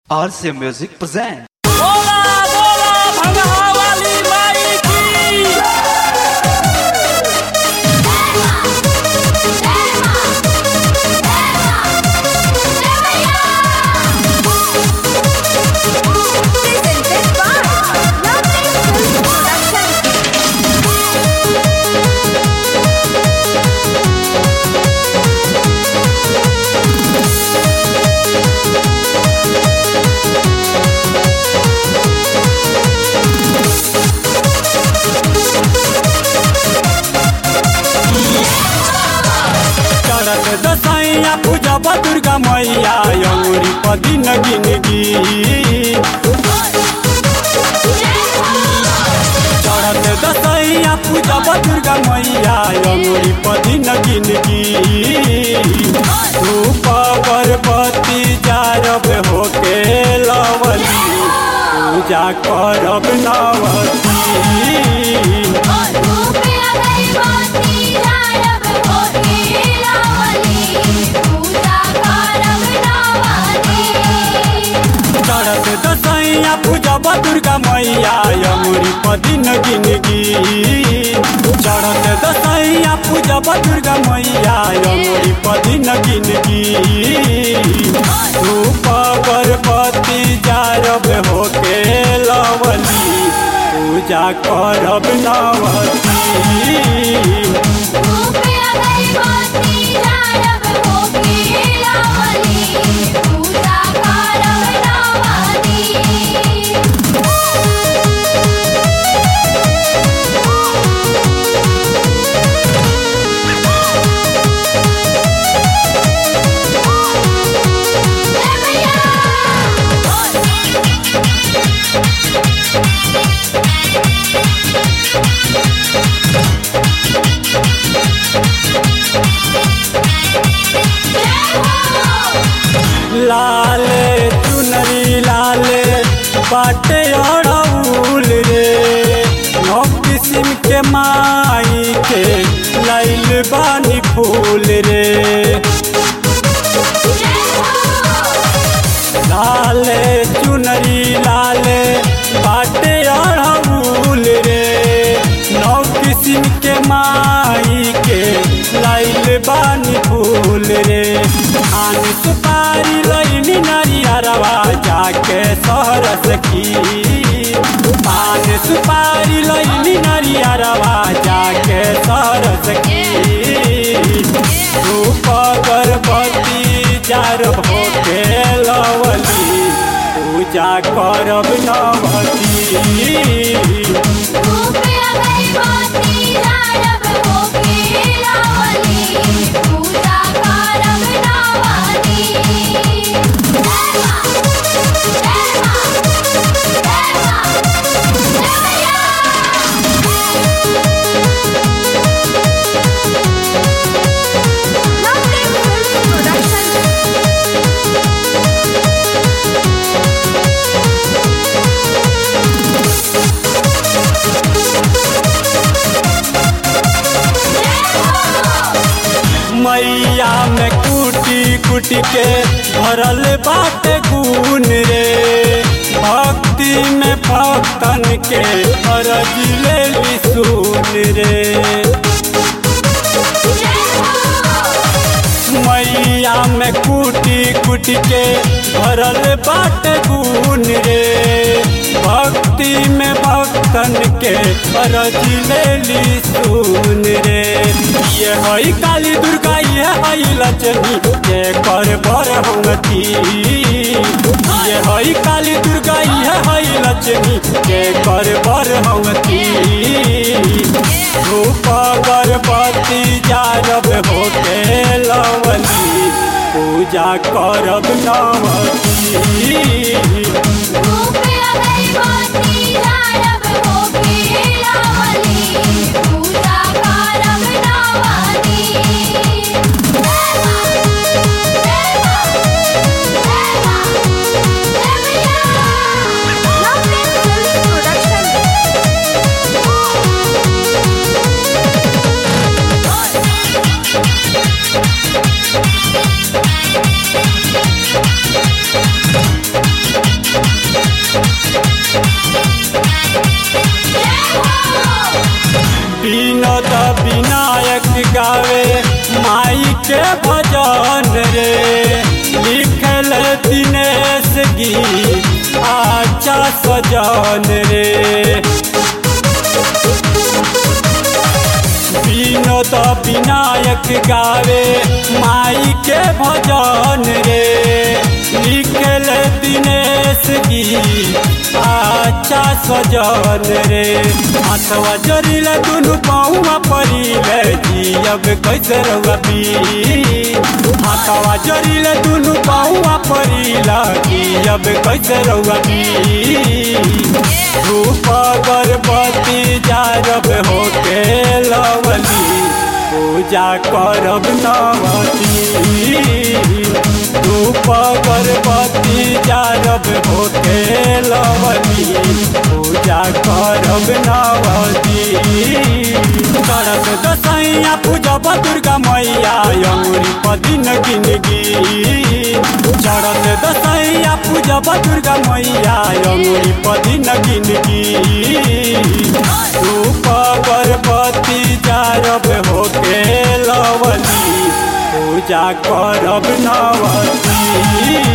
RC Music present. बोला बोला भंगा वाली माई की दसैया पूजा दुर्गा मैया यौरी पदी नगिनगी चढ़त दसैया पूजा दुर्गा मैया यौरी पदी नगिनगी धूप अगरबत्ती जारब होके लवली पूजा करब नवती दसैया पूजा दुर्गा मैया यमुरी पदी नगिनगी चढ़त दसैया पूजा दुर्गा मैया यमुरी पदी नगिनगी धूप अगरबत्ती जारब होके लवली पूजा करब नवती लाले चुनरी लाले बाटे अड़ौल रे नौ किस्म के माई के लैल बानी फूल रे लाले चुनरी लाले बाटे अड़ौल रे नौ किस्म के माई के लैल बानी फूल रे आन सुपारी लैनी नरियरवा जाके सरस की आन सुपारी लैनी नरियरवा जाके सरस की धूप अगरबत्ती जारब होके लवली पूजा करब नवती मैया में कुटी कुटी के भरल बाटे गुण रे भक्ति में भक्तन के अरज ले सुन रे मैया में कुटी कुटी के भरल बाटे गुण रे भक्ति में भक्तन के अरज ले सुन रे ये हई काली दुर्गा ये हई लक्ष्मी ये कर बर होती ये हई काली दुर्गा ये हई लक्ष्मी ये कर बर होती धूप अगरबत्ती जारब होके लवली पूजा करब नवती दिनेश गीत अच्छा सजन रे। विनोद विनायक गावे माई के भजन रे। लिखल दिनेश गीत अच्छा सजन रे। हाथवा जोड़िले दुनु पौवा परिले जियब कैसे रहुआ पी। हाथवा जोड़िले दुनु पौवा परिला जियब कैसे रहुआ पी। धूप अगरबत्ती जारब होके लवली पूजा करब नवती। धूप अगरबत्ती जारब होके लवली पूजा करब नवती। चढ़त दसैया पूजब दुर्गा मैया अंगुरी पदिन गिनगी। चढ़त दसैया पूजब दुर्गा मैया अंगुरी पदिन गिनगी। धूप अगरबत्ती जारब होके लवली पूजा करब नवती।